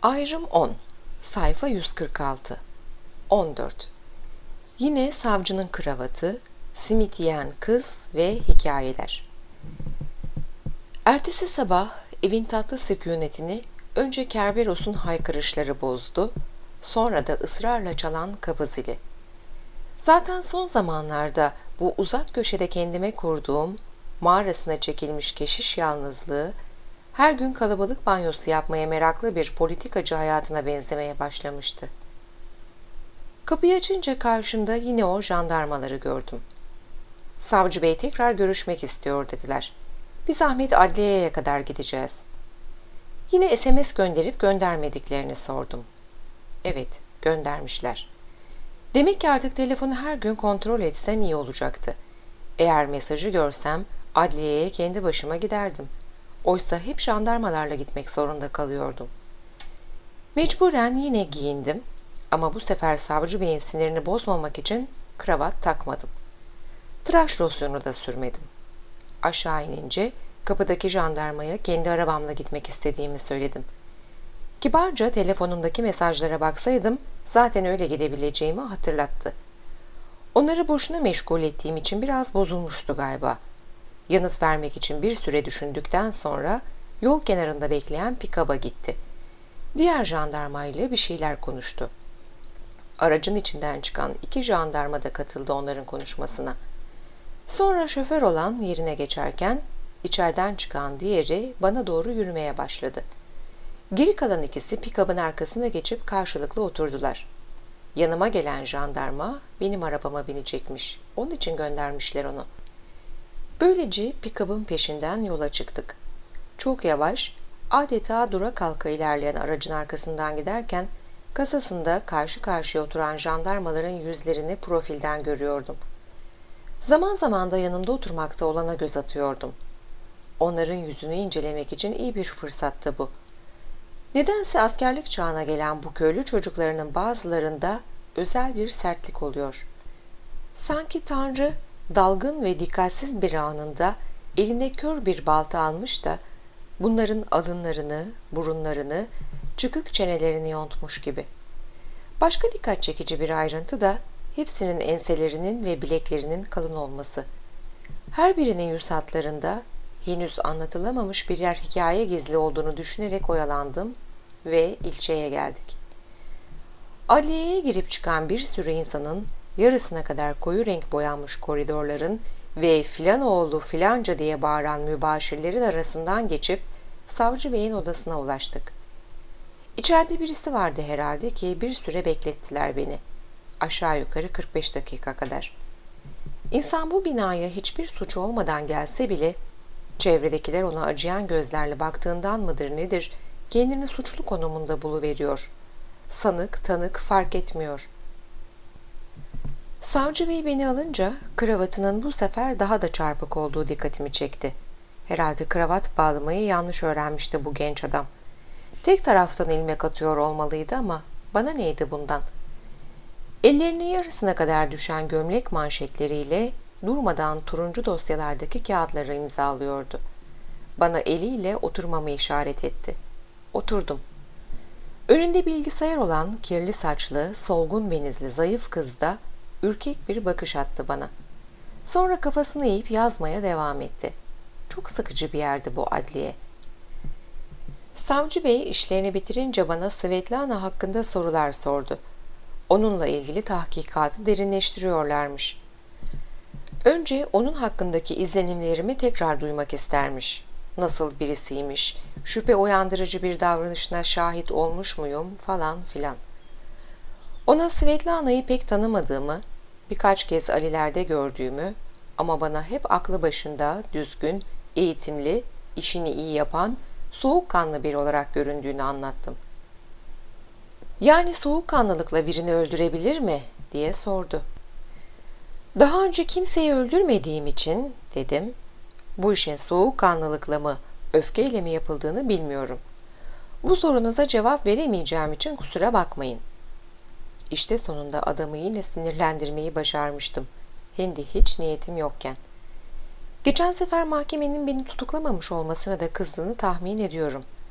Ayrım 10. Sayfa 146. 14. Yine savcının kravatı, simit yiyen kız ve hikayeler. Ertesi sabah evin tatlı sükunetini önce Kerberos'un haykırışları bozdu, sonra da ısrarla çalan kapı zili. Zaten son zamanlarda bu uzak köşede kendime kurduğum, mağarasına çekilmiş keşiş yalnızlığı, her gün kalabalık banyosu yapmaya meraklı bir politikacı hayatına benzemeye başlamıştı. Kapıyı açınca karşımda yine o jandarmaları gördüm. "Savcı bey tekrar görüşmek istiyor," dediler. "Bir zahmet adliyeye kadar gideceğiz." Yine SMS gönderip göndermediklerini sordum. Evet, göndermişler. Demek ki artık telefonu her gün kontrol etsem iyi olacaktı. Eğer mesajı görsem adliyeye kendi başıma giderdim. Oysa hep jandarmalarla gitmek zorunda kalıyordum. Mecburen yine giyindim ama bu sefer savcı beyin sinirini bozmamak için kravat takmadım. Tıraş losyonu da sürmedim. Aşağı inince kapıdaki jandarmaya kendi arabamla gitmek istediğimi söyledim. Kibarca telefonumdaki mesajlara baksaydım zaten öyle gidebileceğimi hatırlattı. Onları boşuna meşgul ettiğim için biraz bozulmuştu galiba. Yanıt vermek için bir süre düşündükten sonra yol kenarında bekleyen pikaba gitti. Diğer jandarmayla bir şeyler konuştu. Aracın içinden çıkan 2 jandarma da katıldı onların konuşmasına. Sonra şoför olan yerine geçerken içeriden çıkan diğeri bana doğru yürümeye başladı. Geri kalan ikisi pikabın arkasına geçip karşılıklı oturdular. Yanıma gelen jandarma benim arabama binecekmiş. Onun için göndermişler onu. Böylece pikabın peşinden yola çıktık. Çok yavaş, adeta dura kalka ilerleyen aracın arkasından giderken kasasında karşı karşıya oturan jandarmaların yüzlerini profilden görüyordum. Zaman zaman da yanımda oturmakta olana göz atıyordum. Onların yüzünü incelemek için iyi bir fırsattı bu. Nedense askerlik çağına gelen bu köylü çocuklarının bazılarında özel bir sertlik oluyor. Sanki Tanrı dalgın ve dikkatsiz bir anında eline kör bir balta almış da bunların alınlarını, burunlarını, çıkık çenelerini yontmuş gibi. Başka dikkat çekici bir ayrıntı da hepsinin enselerinin ve bileklerinin kalın olması. Her birinin yüz hatlarında henüz anlatılamamış birer hikaye gizli olduğunu düşünerek oyalandım ve ilçeye geldik. Adliyeye girip çıkan bir sürü insanın yarısına kadar koyu renk boyanmış koridorların ve filan oğlu filanca diye bağıran mübaşirlerin arasından geçip savcı beyin odasına ulaştık. İçeride birisi vardı herhalde ki bir süre beklettiler beni. Aşağı yukarı 45 dakika kadar. İnsan bu binaya hiçbir suç olmadan gelse bile çevredekiler ona acıyan gözlerle baktığından mıdır nedir kendini suçlu konumunda buluveriyor. Sanık, tanık fark etmiyor. Savcı bey beni alınca kravatının bu sefer daha da çarpık olduğu dikkatimi çekti. Herhalde kravat bağlamayı yanlış öğrenmişti bu genç adam. Tek taraftan ilmek atıyor olmalıydı ama bana neydi bundan? Ellerinin yarısına kadar düşen gömlek manşetleriyle durmadan turuncu dosyalardaki kağıtları imzalıyordu. Bana eliyle oturmamı işaret etti. Oturdum. Önünde bilgisayar olan kirli saçlı, solgun benizli zayıf kız da ürkek bir bakış attı bana. Sonra kafasını eğip yazmaya devam etti. Çok sıkıcı bir yerdi bu adliye. Savcı bey işlerini bitirince bana Svetlana hakkında sorular sordu. Onunla ilgili tahkikatı derinleştiriyorlarmış. Önce onun hakkındaki izlenimlerimi tekrar duymak istermiş. Nasıl birisiymiş, şüphe uyandırıcı bir davranışına şahit olmuş muyum falan filan. Ona Svetlana'yı pek tanımadığımı, birkaç kez Ali'lerde gördüğümü ama bana hep aklı başında, düzgün, eğitimli, işini iyi yapan, soğukkanlı biri olarak göründüğünü anlattım. "Yani soğukkanlılıkla birini öldürebilir mi?" diye sordu. "Daha önce kimseyi öldürmediğim için," dedim, "bu işin soğukkanlılıkla mı, öfkeyle mi yapıldığını bilmiyorum. Bu sorunuza cevap veremeyeceğim için kusura bakmayın." İşte sonunda adamı yine sinirlendirmeyi başarmıştım. Hem de hiç niyetim yokken. Geçen sefer mahkemenin beni tutuklamamış olmasına da kızdığını tahmin ediyorum.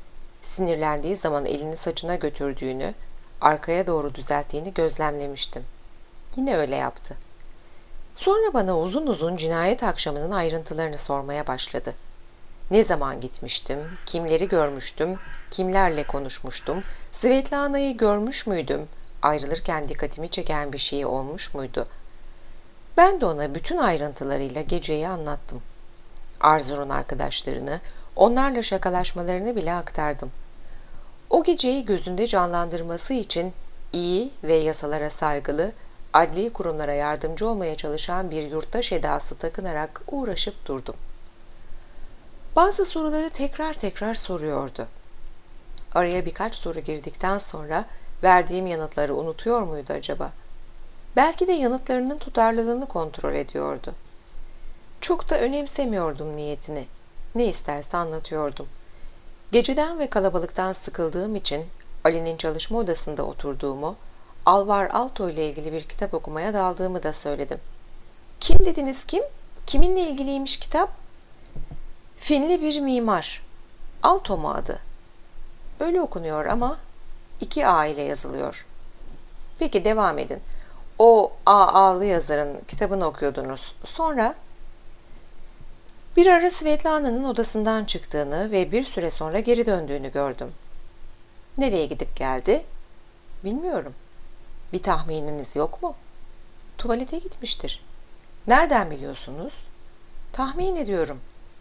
Sinirlendiği zaman elini saçına götürdüğünü, arkaya doğru düzelttiğini gözlemlemiştim. Yine öyle yaptı. Sonra bana uzun uzun cinayet akşamının ayrıntılarını sormaya başladı. Ne zaman gitmiştim, kimleri görmüştüm, kimlerle konuşmuştum, Svetlana'yı görmüş müydüm, ayrılırken dikkatimi çeken bir şey olmuş muydu? Ben de ona bütün ayrıntılarıyla geceyi anlattım. Arzu'nun arkadaşlarını, onlarla şakalaşmalarını bile aktardım. O geceyi gözünde canlandırması için iyi ve yasalara saygılı, adli kurumlara yardımcı olmaya çalışan bir yurttaş edası takınarak uğraşıp durdum. Bazı soruları tekrar tekrar soruyordu. Araya birkaç soru girdikten sonra verdiğim yanıtları unutuyor muydu acaba? Belki de yanıtlarının tutarlılığını kontrol ediyordu. Çok da önemsemiyordum niyetini. Ne isterse anlatıyordum. Geceden ve kalabalıktan sıkıldığım için Ali'nin çalışma odasında oturduğumu, Alvar Aalto ile ilgili bir kitap okumaya daldığımı da söyledim. Kim dediniz kim? Kiminle ilgiliymiş kitap? Finli bir mimar. Aalto mu adı? Öyle okunuyor ama 2 A ile yazılıyor. Peki devam edin. O A.A.'lı yazarın kitabını okuyordunuz. Sonra? Bir ara Svetlana'nın odasından çıktığını ve bir süre sonra geri döndüğünü gördüm. Nereye gidip geldi? Bilmiyorum. Bir tahmininiz yok mu? Tuvalete gitmiştir. Nereden biliyorsunuz? Tahmin ediyorum.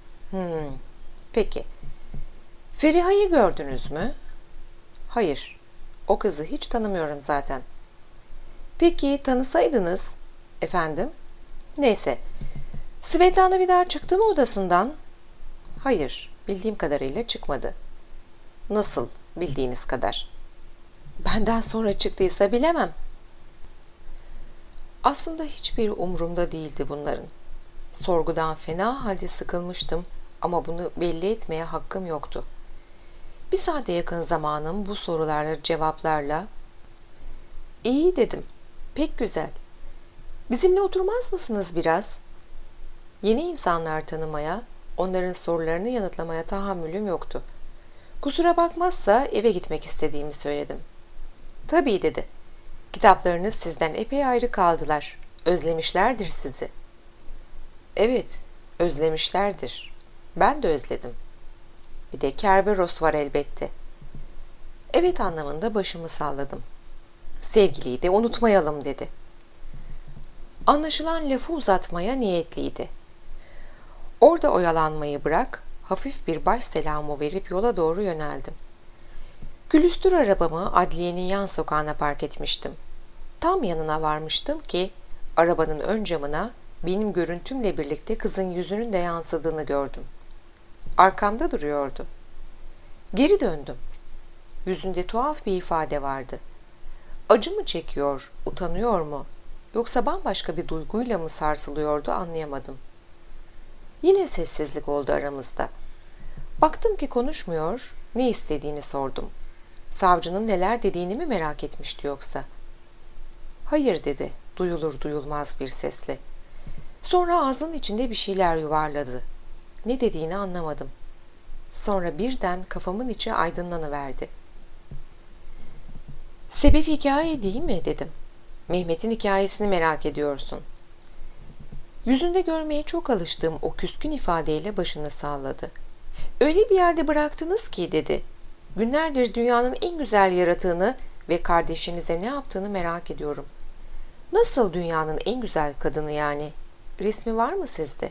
Peki. Feriha'yı gördünüz mü? Hayır. O kızı hiç tanımıyorum zaten. Peki tanısaydınız? Efendim? Neyse. Svetlana bir daha çıktı mı odasından? Hayır. Bildiğim kadarıyla çıkmadı. Nasıl bildiğiniz kadar? Benden sonra çıktıysa bilemem. Aslında hiçbir umurumda değildi bunların. Sorgudan fena halde sıkılmıştım ama bunu belli etmeye hakkım yoktu. Bir saate yakın zamanım bu sorularla cevaplarla "İyi" dedim. "Pek güzel. Bizimle oturmaz mısınız biraz?" Yeni insanlar tanımaya, onların sorularını yanıtlamaya tahammülüm yoktu. Kusura bakmazsa eve gitmek istediğimi söyledim. "Tabii" dedi. "Kitaplarınız sizden epey ayrı kaldılar. Özlemişlerdir sizi." "Evet, özlemişlerdir. Ben de özledim. Bir de Kerberos var elbette." "Evet" anlamında başımı salladım. "Sevgiliyi de unutmayalım" dedi. Anlaşılan lafı uzatmaya niyetliydi. Orada oyalanmayı bırak, hafif bir baş selamı verip yola doğru yöneldim. Külüstür arabamı adliyenin yan sokağına park etmiştim. Tam yanına varmıştım ki arabanın ön camına benim görüntümle birlikte kızın yüzünün de yansıdığını gördüm. Arkamda duruyordu. Geri döndüm. Yüzünde tuhaf bir ifade vardı. Acı mı çekiyor, utanıyor mu, yoksa bambaşka bir duyguyla mı sarsılıyordu anlayamadım. Yine sessizlik oldu aramızda. Baktım ki konuşmuyor, ne istediğini sordum. Savcının neler dediğini mi merak etmişti yoksa? "Hayır" dedi, duyulur duyulmaz bir sesle. Sonra ağzının içinde bir şeyler yuvarladı. Ne dediğini anlamadım. Sonra birden kafamın içi aydınlanıverdi. "Sebep hikaye değil mi?" dedim. "Mehmet'in hikayesini merak ediyorsun." Yüzünde görmeye çok alıştığım o küskün ifadeyle başını salladı. "Öyle bir yerde bıraktınız ki" dedi. "Günlerdir dünyanın en güzel yaratığını ve kardeşinize ne yaptığını merak ediyorum." "Nasıl dünyanın en güzel kadını yani? Resmi var mı sizde?"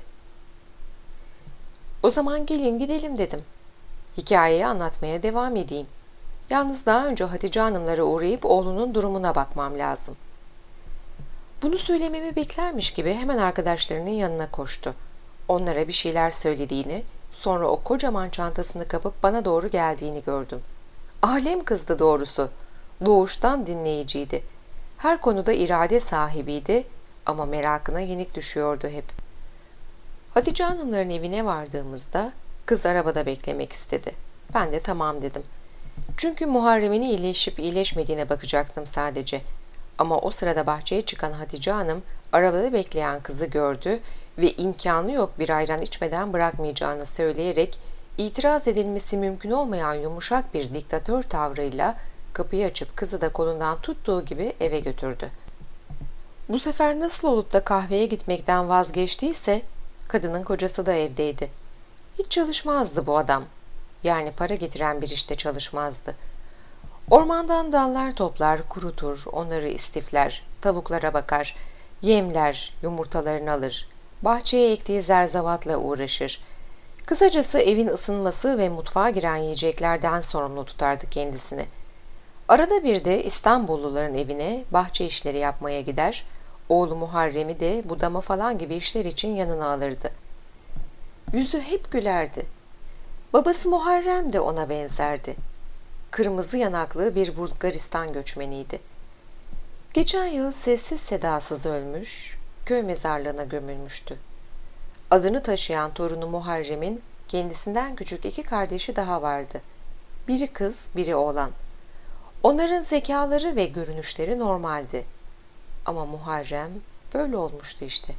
"O zaman gelin gidelim" dedim. "Hikayeyi anlatmaya devam edeyim. Yalnız daha önce Hatice Hanımlara uğrayıp oğlunun durumuna bakmam lazım." Bunu söylememi beklermiş gibi hemen arkadaşlarının yanına koştu. Onlara bir şeyler söylediğini, sonra o kocaman çantasını kapıp bana doğru geldiğini gördüm. Alem kızdı doğrusu. Doğuştan dinleyiciydi. Her konuda irade sahibiydi ama merakına yenik düşüyordu hep. Hatice Hanımların evine vardığımızda kız arabada beklemek istedi. Ben de tamam dedim. Çünkü Muharrem'in iyileşip iyileşmediğine bakacaktım sadece. Ama o sırada bahçeye çıkan Hatice Hanım arabada bekleyen kızı gördü ve imkanı yok bir ayran içmeden bırakmayacağını söyleyerek itiraz edilmesi mümkün olmayan yumuşak bir diktatör tavrıyla kapıyı açıp kızı da kolundan tuttuğu gibi eve götürdü. Bu sefer nasıl olup da kahveye gitmekten vazgeçtiyse kadının kocası da evdeydi. Hiç çalışmazdı bu adam. Yani para getiren bir işte çalışmazdı. Ormandan dallar toplar, kurutur, onları istifler, tavuklara bakar, yemler, yumurtalarını alır, bahçeye ektiği zerzavatla uğraşır. Kısacası evin ısınması ve mutfağa giren yiyeceklerden sorumlu tutardı kendisini. Arada bir de İstanbulluların evine bahçe işleri yapmaya gider, oğlu Muharrem'i de budama falan gibi işler için yanına alırdı. Yüzü hep gülerdi. Babası Muharrem de ona benzerdi. Kırmızı yanaklı bir Bulgaristan göçmeniydi. Geçen yıl sessiz sedasız ölmüş, köy mezarlığına gömülmüştü. Adını taşıyan torunu Muharrem'in kendisinden küçük 2 kardeşi daha vardı. Biri kız, biri oğlan. Onların zekaları ve görünüşleri normaldi. Ama Muharrem böyle olmuştu işte.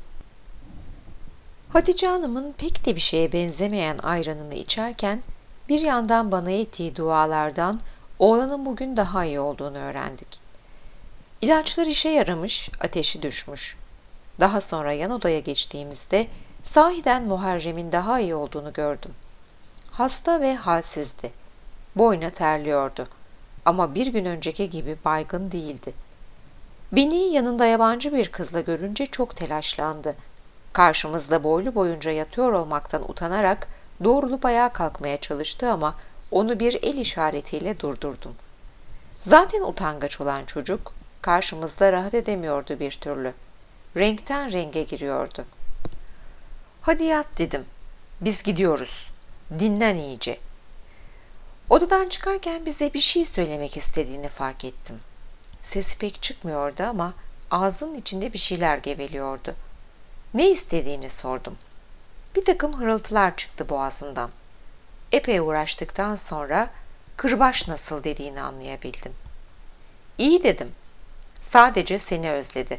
Hatice Hanım'ın pek de bir şeye benzemeyen ayranını içerken bir yandan bana ettiği dualardan oğlanın bugün daha iyi olduğunu öğrendik. İlaçlar işe yaramış, ateşi düşmüş. Daha sonra yan odaya geçtiğimizde sahiden Muharrem'in daha iyi olduğunu gördüm. Hasta ve halsizdi. Boyuna terliyordu. Ama bir gün önceki gibi baygın değildi. Beni yanında yabancı bir kızla görünce çok telaşlandı. Karşımızda boylu boyunca yatıyor olmaktan utanarak doğrulup ayağa kalkmaya çalıştı ama onu bir el işaretiyle durdurdum. Zaten utangaç olan çocuk karşımızda rahat edemiyordu bir türlü. Renkten renge giriyordu. "Hadi yat," dedim. "Biz gidiyoruz. Dinlen iyice." Odadan çıkarken bize bir şey söylemek istediğini fark ettim. Sesi pek çıkmıyordu ama ağzının içinde bir şeyler geveliyordu. Ne istediğini sordum. Bir takım hırıltılar çıktı boğazından. Epey uğraştıktan sonra "Kırbaç nasıl?" dediğini anlayabildim. "İyi," dedim. "Sadece seni özledi."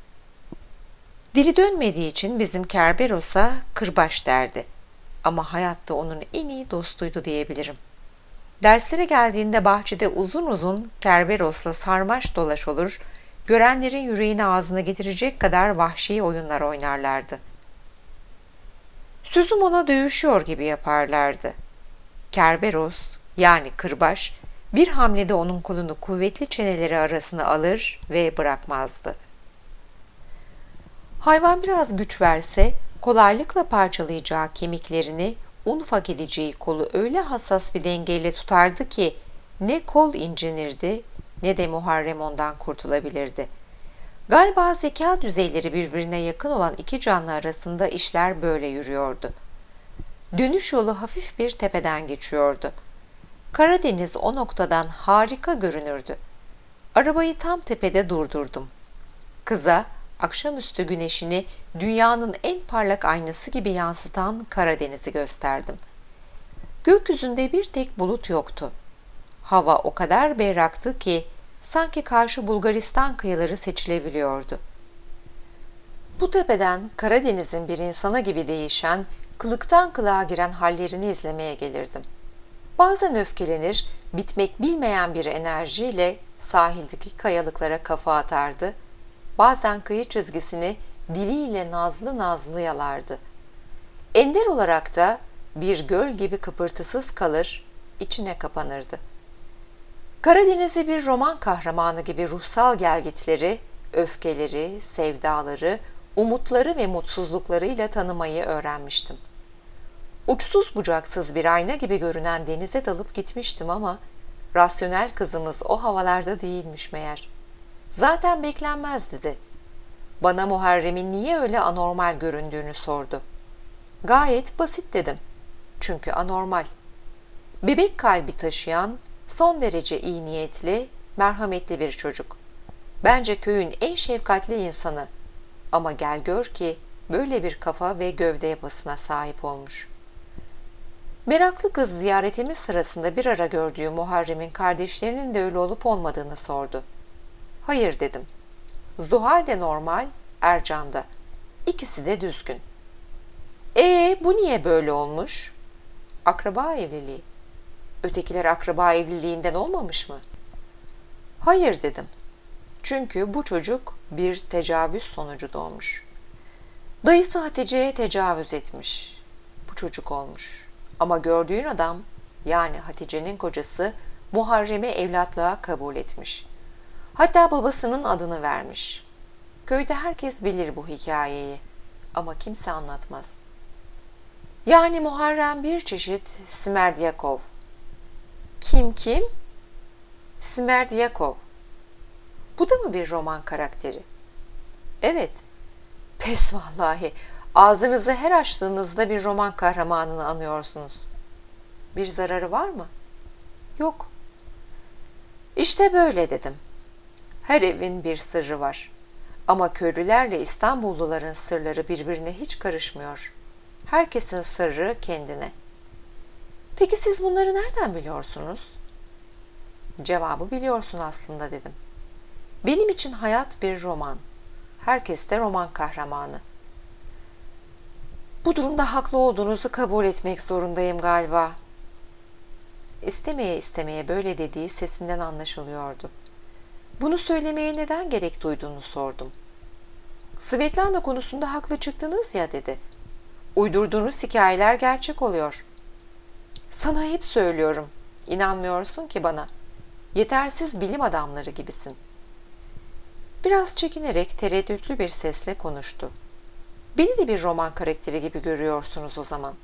Dili dönmediği için bizim Kerberos'a Kırbaç derdi. Ama hayatta onun en iyi dostuydu diyebilirim. Derslere geldiğinde bahçede uzun uzun Kerberos'la sarmaş dolaş olur, görenlerin yüreğini ağzına getirecek kadar vahşi oyunlar oynarlardı. Sözüm ona dövüşüyor gibi yaparlardı. Kerberos, yani Kırbaç, bir hamlede onun kolunu kuvvetli çeneleri arasına alır ve bırakmazdı. Hayvan biraz güç verse, kolaylıkla parçalayacağı kemiklerini un ufak edeceği kolu öyle hassas bir dengeyle tutardı ki ne kol incinirdi ne de Muharrem ondan kurtulabilirdi. Galiba zeka düzeyleri birbirine yakın olan iki canlı arasında işler böyle yürüyordu. Dönüş yolu hafif bir tepeden geçiyordu. Karadeniz o noktadan harika görünürdü. Arabayı tam tepede durdurdum. Kıza akşamüstü güneşini dünyanın en parlak aynası gibi yansıtan Karadeniz'i gösterdim. Gökyüzünde bir tek bulut yoktu. Hava o kadar berraktı ki sanki karşı Bulgaristan kıyıları seçilebiliyordu. Bu tepeden Karadeniz'in bir insana gibi değişen, kılıktan kılığa giren hallerini izlemeye gelirdim. Bazen öfkelenir, bitmek bilmeyen bir enerjiyle sahildeki kayalıklara kafa atardı, bazen kıyı çizgisini diliyle nazlı nazlı yalardı. Ender olarak da bir göl gibi kıpırtısız kalır, içine kapanırdı. Karadeniz'i bir roman kahramanı gibi ruhsal gelgitleri, öfkeleri, sevdaları, umutları ve mutsuzluklarıyla tanımayı öğrenmiştim. Uçsuz bucaksız bir ayna gibi görünen denize dalıp gitmiştim ama rasyonel kızımız o havalarda değilmiş meğer. Zaten beklenmezdi de. Bana Muharrem'in niye öyle anormal göründüğünü sordu. Gayet basit dedim. Çünkü anormal. Bebek kalbi taşıyan, son derece iyi niyetli, merhametli bir çocuk. Bence köyün en şefkatli insanı. Ama gel gör ki böyle bir kafa ve gövde yapısına sahip olmuş. Meraklı kız ziyaretimiz sırasında bir ara gördüğü Muharrem'in kardeşlerinin de öyle olup olmadığını sordu. Hayır dedim. Zuhal de normal, Ercan da. İkisi de düzgün. Bu niye böyle olmuş? Akraba evliliği. Ötekiler akraba evliliğinden olmamış mı? Hayır dedim. Çünkü bu çocuk bir tecavüz sonucu doğmuş. Dayısı Hatice'ye tecavüz etmiş. Bu çocuk olmuş. Ama gördüğün adam, yani Hatice'nin kocası Muharrem'i evlatlığa kabul etmiş. Hatta babasının adını vermiş. Köyde herkes bilir bu hikayeyi ama kimse anlatmaz. Yani Muharrem bir çeşit Smerdyakov. Kim? Smerdyakov. Bu da mı bir roman karakteri? Evet. Pes vallahi. Ağzınızı her açtığınızda bir roman kahramanını anıyorsunuz. Bir zararı var mı? Yok. İşte böyle dedim. Her evin bir sırrı var. Ama köylülerle İstanbulluların sırları birbirine hiç karışmıyor. Herkesin sırrı kendine. Peki siz bunları nereden biliyorsunuz? Cevabı biliyorsun aslında dedim. Benim için hayat bir roman. Herkes de roman kahramanı. Bu durumda haklı olduğunuzu kabul etmek zorundayım galiba. İstemeye istemeye böyle dediği sesinden anlaşılıyordu. Bunu söylemeye neden gerek duyduğunu sordum. Svetlana konusunda haklı çıktınız ya dedi. Uydurduğunuz hikayeler gerçek oluyor. Sana hep söylüyorum. İnanmıyorsun ki bana. Yetersiz bilim adamları gibisin. Biraz çekinerek tereddütlü bir sesle konuştu. Beni de bir roman karakteri gibi görüyorsunuz o zaman.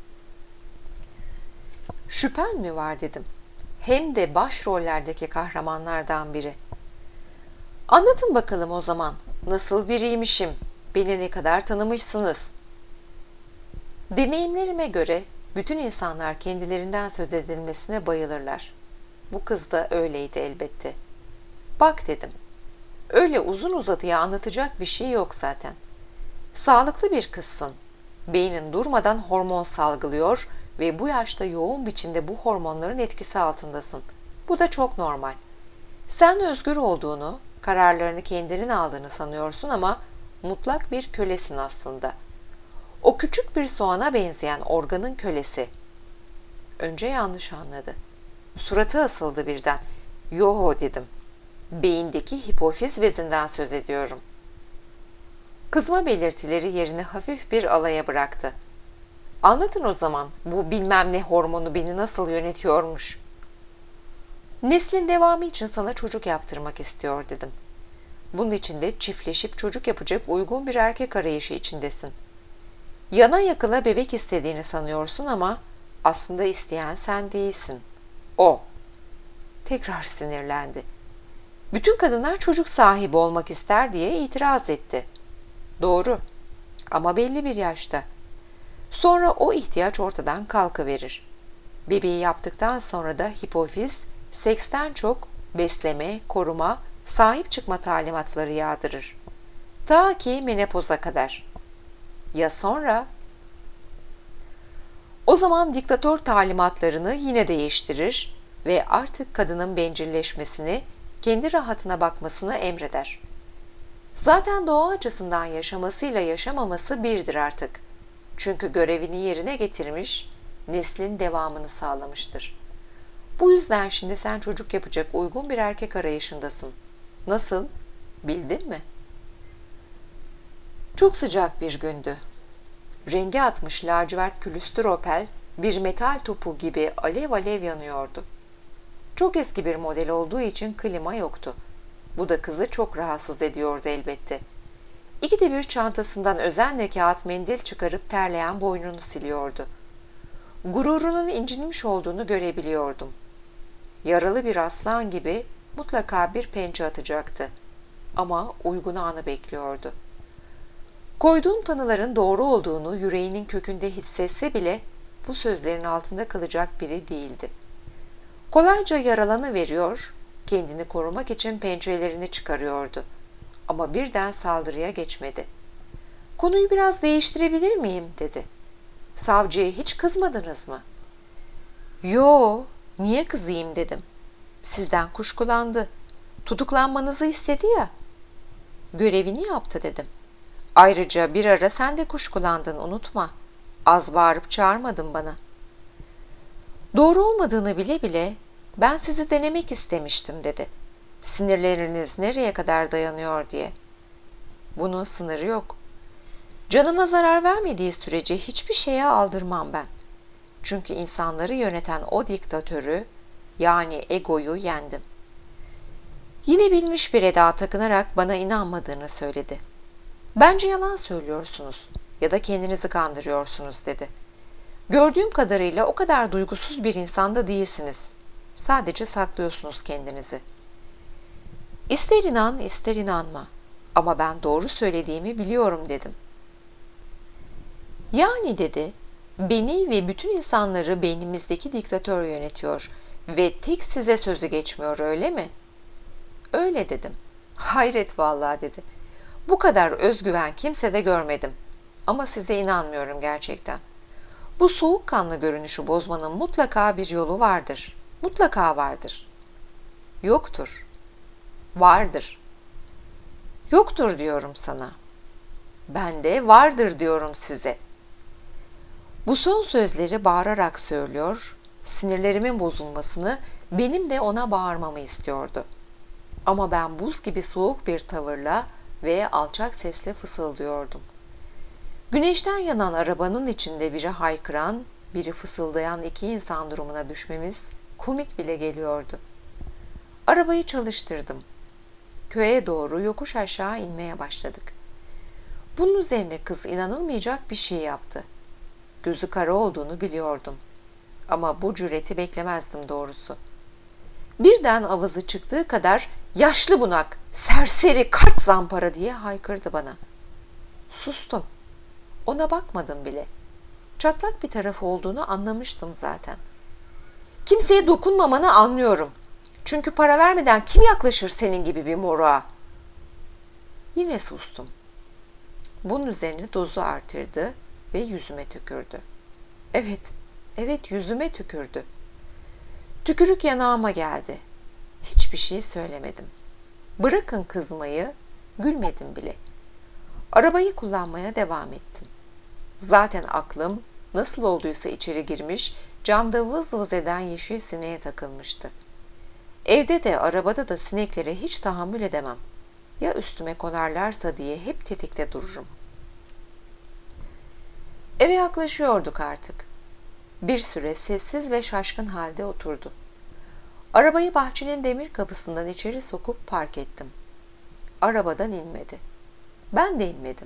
Şüphen mi var dedim. Hem de başrollerdeki kahramanlardan biri. Anlatın bakalım o zaman. Nasıl biriymişim? Beni ne kadar tanımışsınız? Deneyimlerime göre bütün insanlar kendilerinden söz edilmesine bayılırlar. Bu kız da öyleydi elbette. Bak dedim. Öyle uzun uzadıya anlatacak bir şey yok zaten. Sağlıklı bir kızsın. Beynin durmadan hormon salgılıyor ve bu yaşta yoğun biçimde bu hormonların etkisi altındasın. Bu da çok normal. Sen özgür olduğunu, kararlarını kendinin aldığını sanıyorsun ama mutlak bir kölesin aslında. O küçük bir soğana benzeyen organın kölesi. Önce yanlış anladı. Suratı asıldı birden. Yo dedim. Beyindeki hipofiz bezinden söz ediyorum. Kızma belirtileri yerini hafif bir alaya bıraktı. Anlatın o zaman bu bilmem ne hormonu beni nasıl yönetiyormuş. Neslin devamı için sana çocuk yaptırmak istiyor dedim. Bunun için de çiftleşip çocuk yapacak uygun bir erkek arayışı içindesin. Yana yakıla bebek istediğini sanıyorsun ama aslında isteyen sen değilsin. O. Tekrar sinirlendi. Bütün kadınlar çocuk sahibi olmak ister diye itiraz etti. Doğru ama belli bir yaşta. Sonra o ihtiyaç ortadan kalkıverir. Bebeği yaptıktan sonra da hipofiz seksten çok besleme, koruma, sahip çıkma talimatları yağdırır. Ta ki menopoza kadar. Ya sonra? O zaman diktatör talimatlarını yine değiştirir ve artık kadının bencilleşmesini, kendi rahatına bakmasını emreder. Zaten doğa açısından yaşamasıyla yaşamaması birdir artık. Çünkü görevini yerine getirmiş, neslin devamını sağlamıştır. Bu yüzden şimdi sen çocuk yapacak uygun bir erkek arayışındasın. Nasıl? Bildin mi? Çok sıcak bir gündü. Rengi atmış lacivert külüstür opel bir metal topu gibi alev alev yanıyordu. Çok eski bir model olduğu için klima yoktu. Bu da kızı çok rahatsız ediyordu elbette. İkide bir çantasından özenle kağıt mendil çıkarıp terleyen boynunu siliyordu. Gururunun incinmiş olduğunu görebiliyordum. Yaralı bir aslan gibi mutlaka bir pençe atacaktı. Ama uygun anı bekliyordu. Koyduğum tanıların doğru olduğunu yüreğinin kökünde hissetse bile bu sözlerin altında kalacak biri değildi. Kolayca yaralanıveriyor, kendini korumak için pençelerini çıkarıyordu. Ama birden saldırıya geçmedi. Konuyu biraz değiştirebilir miyim dedi. Savcıya hiç kızmadınız mı? Yo, niye kızayım dedim. Sizden kuşkulandı. Tutuklanmanızı istedi ya. Görevini yaptı dedim. Ayrıca bir ara sen de kuşkulandın unutma. Az bağırıp çağırmadın bana. Doğru olmadığını bile bile ben sizi denemek istemiştim dedi. Sinirleriniz nereye kadar dayanıyor diye. Bunun sınırı yok. Canıma zarar vermediği sürece hiçbir şeye aldırmam ben. Çünkü insanları yöneten o diktatörü, yani egoyu yendim. Yine bilmiş bir eda takınarak bana inanmadığını söyledi. Bence yalan söylüyorsunuz ya da kendinizi kandırıyorsunuz dedi. Gördüğüm kadarıyla o kadar duygusuz bir insanda değilsiniz. Sadece saklıyorsunuz kendinizi. İster inan ister inanma ama ben doğru söylediğimi biliyorum dedim. Yani dedi, beni ve bütün insanları beynimizdeki diktatör yönetiyor ve tek size sözü geçmiyor öyle mi? Öyle dedim. Hayret vallahi dedi. Bu kadar özgüven kimsede görmedim. Ama size inanmıyorum gerçekten. Bu soğukkanlı görünüşü bozmanın mutlaka bir yolu vardır. Mutlaka vardır. Yoktur. Vardır. Yoktur diyorum sana. Ben de vardır diyorum size. Bu son sözleri bağırarak söylüyor, sinirlerimin bozulmasını, benim de ona bağırmamı istiyordu. Ama ben buz gibi soğuk bir tavırla ve alçak sesle fısıldıyordum. Güneşten yanan arabanın içinde biri haykıran, biri fısıldayan iki insan durumuna düşmemiz komik bile geliyordu. Arabayı çalıştırdım. Köye doğru yokuş aşağı inmeye başladık. Bunun üzerine kız inanılmayacak bir şey yaptı. Gözü kara olduğunu biliyordum. Ama bu cüreti beklemezdim doğrusu. Birden avazı çıktığı kadar yaşlı bunak, serseri, kart zampara diye haykırdı bana. Sustum. Ona bakmadım bile. Çatlak bir tarafı olduğunu anlamıştım zaten. Kimseye dokunmamanı anlıyorum. Çünkü para vermeden kim yaklaşır senin gibi bir moruğa? Yine sustum. Bunun üzerine dozu artırdı ve yüzüme tükürdü. Evet yüzüme tükürdü. Tükürük yanağıma geldi. Hiçbir şey söylemedim. Bırakın kızmayı, gülmedim bile. Arabayı kullanmaya devam ettim. Zaten aklım nasıl olduysa içeri girmiş, camda vız vız eden yeşil sineğe takılmıştı. Evde de arabada da sineklere hiç tahammül edemem. Ya üstüme konarlarsa diye hep tetikte dururum. Eve yaklaşıyorduk artık. Bir süre sessiz ve şaşkın halde oturdu. Arabayı bahçenin demir kapısından içeri sokup park ettim. Arabadan inmedi. Ben de inmedim.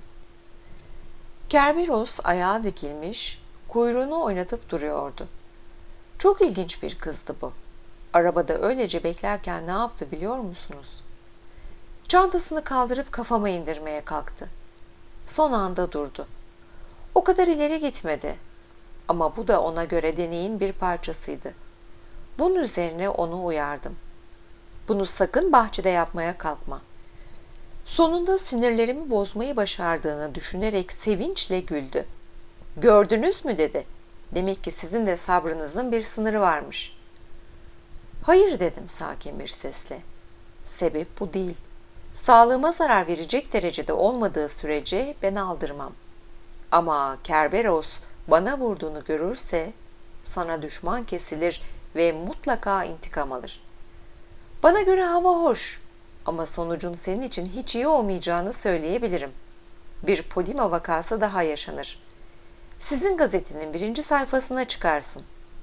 Kerberos ayağa dikilmiş, kuyruğunu oynatıp duruyordu. Çok ilginç bir kızdı bu. Arabada öylece beklerken ne yaptı biliyor musunuz? Çantasını kaldırıp kafama indirmeye kalktı. Son anda durdu. O kadar ileri gitmedi. Ama bu da ona göre deneyin bir parçasıydı. Bunun üzerine onu uyardım. Bunu sakın bahçede yapmaya kalkma. Sonunda sinirlerimi bozmayı başardığını düşünerek sevinçle güldü. Gördünüz mü dedi. Demek ki sizin de sabrınızın bir sınırı varmış. Hayır dedim sakin bir sesle. Sebep bu değil. Sağlığıma zarar verecek derecede olmadığı sürece ben aldırmam. Ama Kerberos bana vurduğunu görürse sana düşman kesilir ve mutlaka intikam alır. Bana göre hava hoş ama sonucun senin için hiç iyi olmayacağını söyleyebilirim. Bir Podima vakası daha yaşanır. Sizin gazetenin 1. sayfasına çıkarsın.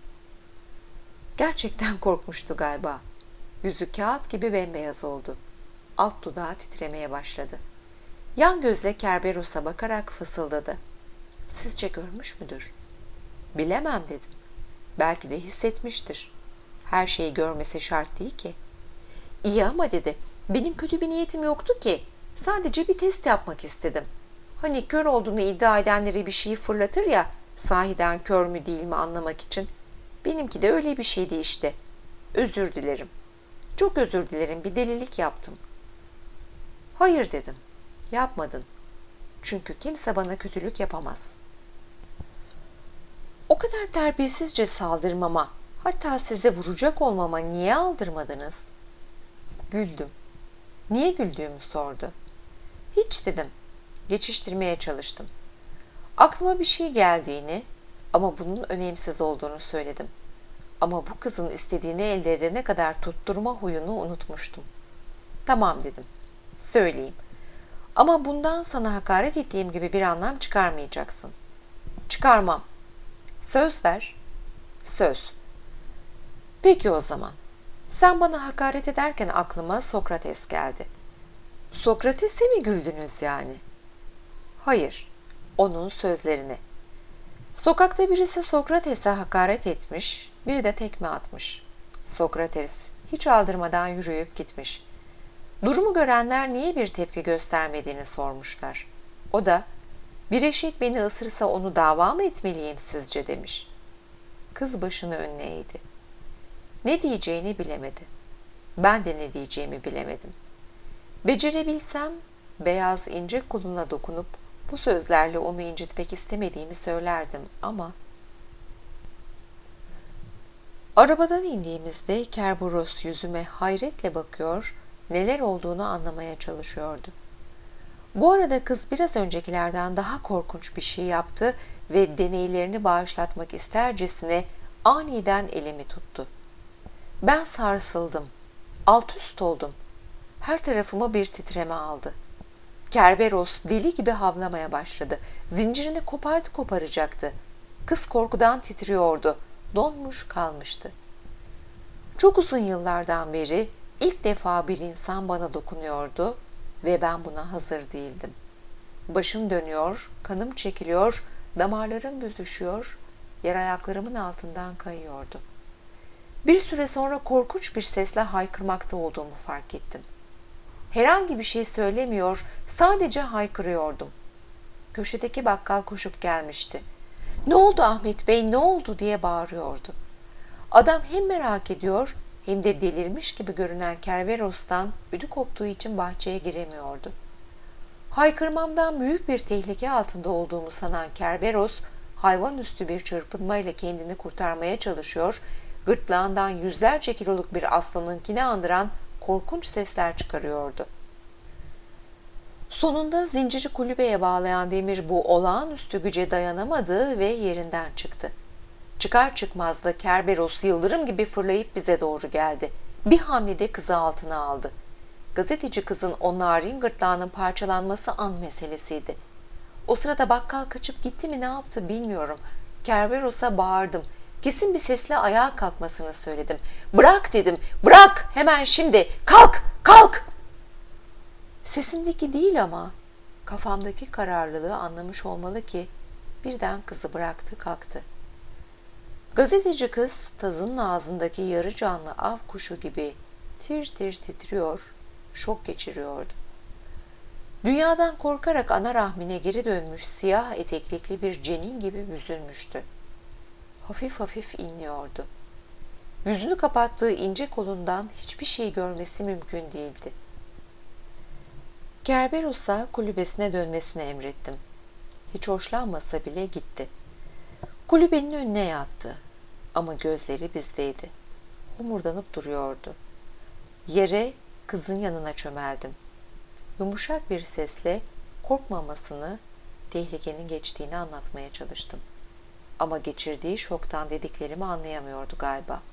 Gerçekten korkmuştu galiba. Yüzü kağıt gibi bembeyaz oldu. Alt dudağı titremeye başladı. Yan gözle Kerberos'a bakarak fısıldadı. Sizce görmüş müdür? Bilemem dedim. Belki de hissetmiştir. Her şeyi görmesi şart değil ki. İyi ama dedi. Benim kötü bir niyetim yoktu ki. Sadece bir test yapmak istedim. Hani kör olduğunu iddia edenlere bir şeyi fırlatır ya, sahiden kör mü değil mi anlamak için. Benimki de öyle bir şeydi işte. Özür dilerim. Çok özür dilerim, bir delilik yaptım. Hayır dedim. Yapmadın. Çünkü kimse bana kötülük yapamaz. O kadar terbiyesizce saldırmama, hatta size vuracak olmama niye aldırmadınız? Güldüm. Niye güldüğümü sordu. Hiç dedim. Geçiştirmeye çalıştım. Aklıma bir şey geldiğini ama bunun önemsiz olduğunu söyledim. Ama bu kızın istediğini elde edene kadar tutturma huyunu unutmuştum. Tamam dedim. Söyleyeyim. Ama bundan sana hakaret ettiğim gibi bir anlam çıkarmayacaksın. Çıkarmam. Söz ver. Söz. Peki o zaman. Sen bana hakaret ederken aklıma Sokrates geldi. Sokrates'e mi güldünüz yani? Hayır. Onun sözlerine. Sokakta birisi Sokrates'e hakaret etmiş, biri de tekme atmış. Sokrates hiç aldırmadan yürüyüp gitmiş. Durumu görenler niye bir tepki göstermediğini sormuşlar. O da, bir eşek beni ısırsa onu dava mı etmeliyim sizce demiş. Kız başını önüne eğdi. Ne diyeceğini bilemedi. Ben de ne diyeceğimi bilemedim. Becerebilsem, beyaz ince kuluna dokunup bu sözlerle onu incitmek istemediğimi söylerdim ama... Arabadan indiğimizde Kerberos yüzüme hayretle bakıyor, neler olduğunu anlamaya çalışıyordu. Bu arada kız biraz öncekilerden daha korkunç bir şey yaptı ve deneylerini bağışlatmak istercesine aniden elimi tuttu. Ben sarsıldım, alt üst oldum. Her tarafıma bir titreme aldı. Kerberos deli gibi havlamaya başladı. Zincirini koparacaktı. Kız korkudan titriyordu. Donmuş kalmıştı. Çok uzun yıllardan beri ilk defa bir insan bana dokunuyordu ve ben buna hazır değildim. Başım dönüyor, kanım çekiliyor, damarlarım büzüşüyor, yer ayaklarımın altından kayıyordu. Bir süre sonra korkunç bir sesle haykırmakta olduğumu fark ettim. Herhangi bir şey söylemiyor, sadece haykırıyordum. Köşedeki bakkal koşup gelmişti. "Ne oldu Ahmet Bey, ne oldu?" diye bağırıyordu. Adam hem merak ediyor hem de delirmiş gibi görünen Kerberos'tan ödü koptuğu için bahçeye giremiyordu. Haykırmamdan büyük bir tehlike altında olduğumu sanan Kerberos, hayvanüstü bir çırpınmayla kendini kurtarmaya çalışıyor, gırtlağından yüzlerce kiloluk bir aslanınkini andıran korkunç sesler çıkarıyordu. Sonunda zinciri kulübeye bağlayan demir bu olağanüstü güce dayanamadı ve yerinden çıktı. Çıkar çıkmaz da Kerberos yıldırım gibi fırlayıp bize doğru geldi. Bir hamlede kızı altına aldı. Gazeteci kızın o narin gırtlağının parçalanması an meselesiydi. O sırada bakkal kaçıp gitti mi ne yaptı bilmiyorum. Kerberos'a bağırdım. Kesin bir sesle ayağa kalkmasını söyledim. "Bırak!" dedim. "Bırak! Hemen şimdi! Kalk! Kalk!" Sesindeki değil ama kafamdaki kararlılığı anlamış olmalı ki birden kızı bıraktı, kalktı. Gazeteci kız tazının ağzındaki yarı canlı av kuşu gibi tir tir titriyor, şok geçiriyordu. Dünyadan korkarak ana rahmine geri dönmüş siyah eteklikli bir cenin gibi büzülmüştü. Hafif hafif inliyordu. Yüzünü kapattığı ince kolundan hiçbir şey görmesi mümkün değildi. Kerberos'a kulübesine dönmesini emrettim. Hiç hoşlanmasa bile gitti. Kulübenin önüne yattı ama gözleri bizdeydi. Homurdanıp duruyordu. Yere, kızın yanına çömeldim. Yumuşak bir sesle korkmamasını, tehlikenin geçtiğini anlatmaya çalıştım. Ama geçirdiği şoktan dediklerimi anlayamıyordu galiba.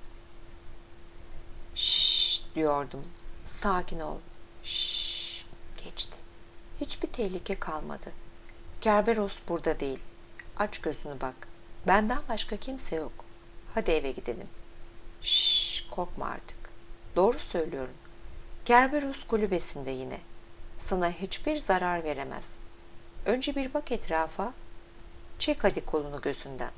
"Şşş" diyordum. "Sakin ol. Şşş." Geçti. Hiçbir tehlike kalmadı. Kerberos burada değil. Aç gözünü bak. Benden başka kimse yok. Hadi eve gidelim. Şşş, korkma artık. Doğru söylüyorum. Kerberos kulübesinde yine. Sana hiçbir zarar veremez. Önce bir bak etrafa. Çek hadi kolunu gözünden.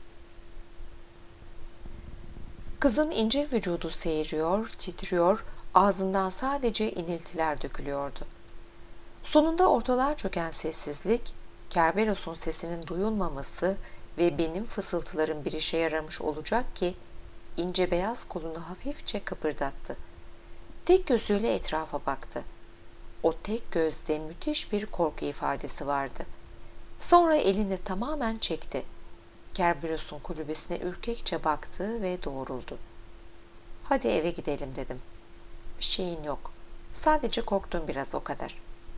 Kızın ince vücudu seyiriyor, titriyor, ağzından sadece iniltiler dökülüyordu. Sonunda ortalığa çöken sessizlik, Kerberos'un sesinin duyulmaması ve benim fısıltılarım bir işe yaramış olacak ki ince beyaz kolunu hafifçe kıpırdattı. Tek gözüyle etrafa baktı. O tek gözde müthiş bir korku ifadesi vardı. Sonra elini tamamen çekti. Kerberos'un kulübesine ürkekçe baktı ve doğruldu. "Hadi eve gidelim" dedim. "Bir şeyin yok. Sadece korktum biraz, o kadar."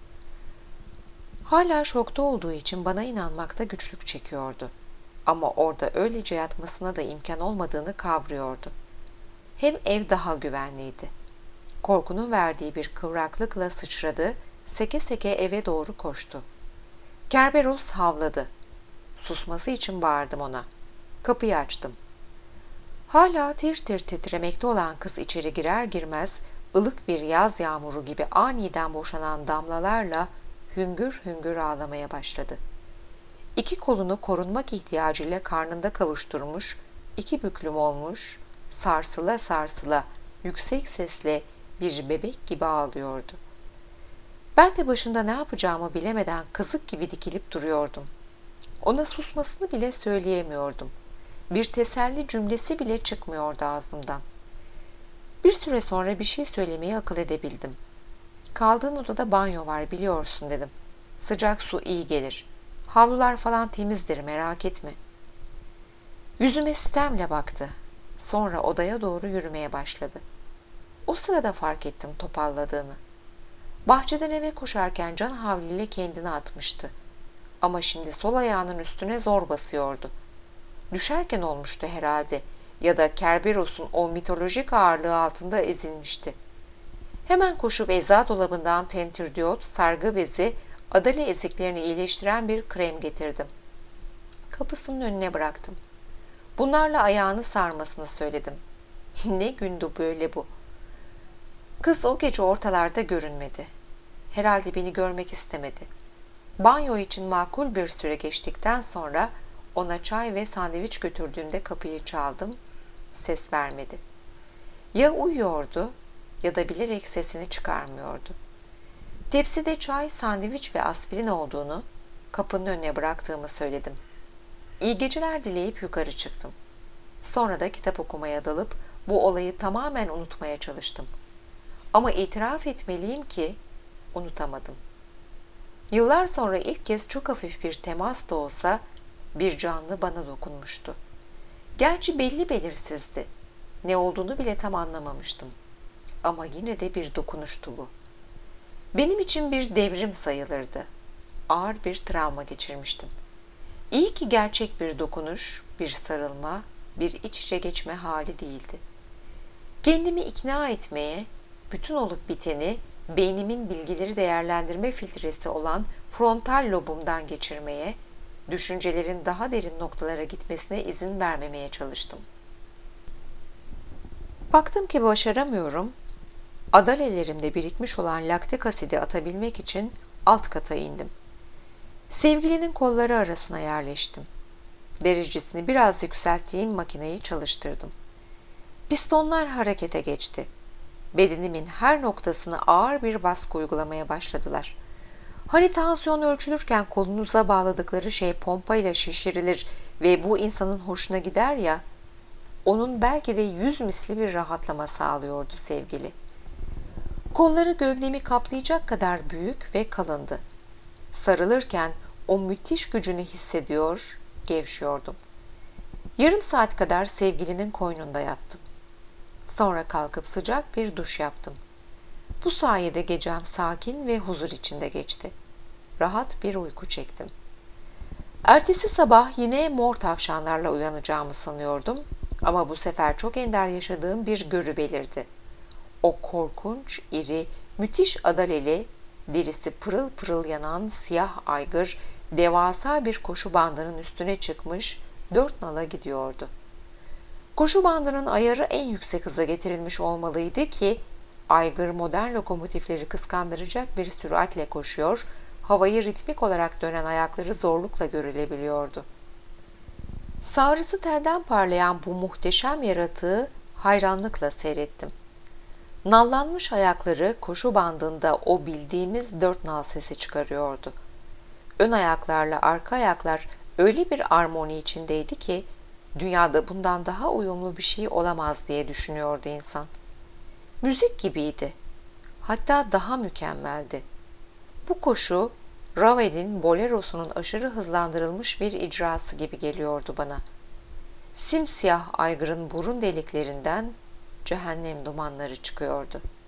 Hala şokta olduğu için bana inanmakta güçlük çekiyordu. Ama orada öylece yatmasına da imkan olmadığını kavruyordu. hem ev daha güvenliydi. Korkunun verdiği bir kıvraklıkla sıçradı, seke seke eve doğru koştu. Kerberos havladı. Susması için bağırdım ona. Kapıyı açtım. Hala tir tir titremekte olan kız içeri girer girmez ılık bir yaz yağmuru gibi aniden boşanan damlalarla hüngür hüngür ağlamaya başladı. İki kolunu korunmak ihtiyacıyla karnında kavuşturmuş, iki büklüm olmuş, sarsıla sarsıla, yüksek sesle bir bebek gibi ağlıyordu. Ben de başında ne yapacağımı bilemeden kızık gibi dikilip duruyordum. Ona susmasını bile söyleyemiyordum. Bir teselli cümlesi bile çıkmıyordu ağzımdan. Bir süre sonra bir şey söylemeyi akıl edebildim. Kaldığın odada banyo var biliyorsun dedim. Sıcak su iyi gelir. Havlular falan temizdir merak etme. Yüzüme sitemle baktı. Sonra odaya doğru yürümeye başladı. O sırada fark ettim topalladığını. Bahçeden eve koşarken can havliyle kendini atmıştı. Ama şimdi sol ayağının üstüne zor basıyordu. Düşerken olmuştu herhalde ya da Kerberos'un o mitolojik ağırlığı altında ezilmişti. Hemen koşup eczacı dolabından tentürdiyot, sargı bezi, adale eziklerini iyileştiren bir krem getirdim. Kapısının önüne bıraktım. Bunlarla ayağını sarmasını söyledim. Ne gündü böyle bu. Kız o gece ortalarda görünmedi. Herhalde beni görmek istemedi. Banyo için makul bir süre geçtikten sonra ona çay ve sandviç götürdüğümde kapıyı çaldım. Ses vermedi. Ya uyuyordu ya da bilerek sesini çıkarmıyordu. Tepside çay, sandviç ve aspirin olduğunu kapının önüne bıraktığımı söyledim. İyi geceler dileyip yukarı çıktım. Sonra da kitap okumaya dalıp bu olayı tamamen unutmaya çalıştım. Ama itiraf etmeliyim ki unutamadım. Yıllar sonra ilk kez çok hafif bir temas da olsa bir canlı bana dokunmuştu. Gerçi belli belirsizdi. Ne olduğunu bile tam anlamamıştım. Ama yine de bir dokunuştu bu. Benim için bir devrim sayılırdı. Ağır bir travma geçirmiştim. İyi ki gerçek bir dokunuş, bir sarılma, bir iç içe geçme hali değildi. Kendimi ikna etmeye, bütün olup biteni beynimin bilgileri değerlendirme filtresi olan frontal lobumdan geçirmeye, düşüncelerin daha derin noktalara gitmesine izin vermemeye çalıştım. Baktım ki başaramıyorum. Adalelerimde birikmiş olan laktik asidi atabilmek için alt kata indim. Sevgilinin kolları arasına yerleştim. Derecesini biraz yükselttiğim makineyi çalıştırdım. Pistonlar harekete geçti. Bedenimin her noktasına ağır bir baskı uygulamaya başladılar. Hani tansiyon ölçülürken kolunuza bağladıkları şey pompayla şişirilir ve bu insanın hoşuna gider ya, onun belki de 100 misli bir rahatlama sağlıyordu sevgili. Kolları gövdemi kaplayacak kadar büyük ve kalındı. Sarılırken o müthiş gücünü hissediyor, gevşiyordum. Yarım saat kadar sevgilinin koynunda yattım. Sonra kalkıp sıcak bir duş yaptım. Bu sayede gecem sakin ve huzur içinde geçti. Rahat bir uyku çektim. Ertesi sabah yine mor tavşanlarla uyanacağımı sanıyordum ama bu sefer çok ender yaşadığım bir görü belirdi. O korkunç, iri, müthiş adaleli, derisi pırıl pırıl yanan siyah aygır devasa bir koşu bandının üstüne çıkmış 4 nala gidiyordu. Koşu bandının ayarı en yüksek hıza getirilmiş olmalıydı ki aygır modern lokomotifleri kıskandıracak bir süratle koşuyor, havayı ritmik olarak dönen ayakları zorlukla görülebiliyordu. Sarısı terden parlayan bu muhteşem yaratığı hayranlıkla seyrettim. Nallanmış ayakları koşu bandında o bildiğimiz 4 nal sesi çıkarıyordu. Ön ayaklarla arka ayaklar öyle bir armoni içindeydi ki dünyada bundan daha uyumlu bir şey olamaz diye düşünüyordu insan. Müzik gibiydi. Hatta daha mükemmeldi. Bu koşu Ravel'in Bolero'sunun aşırı hızlandırılmış bir icrası gibi geliyordu bana. Simsiyah aygırın burun deliklerinden cehennem dumanları çıkıyordu.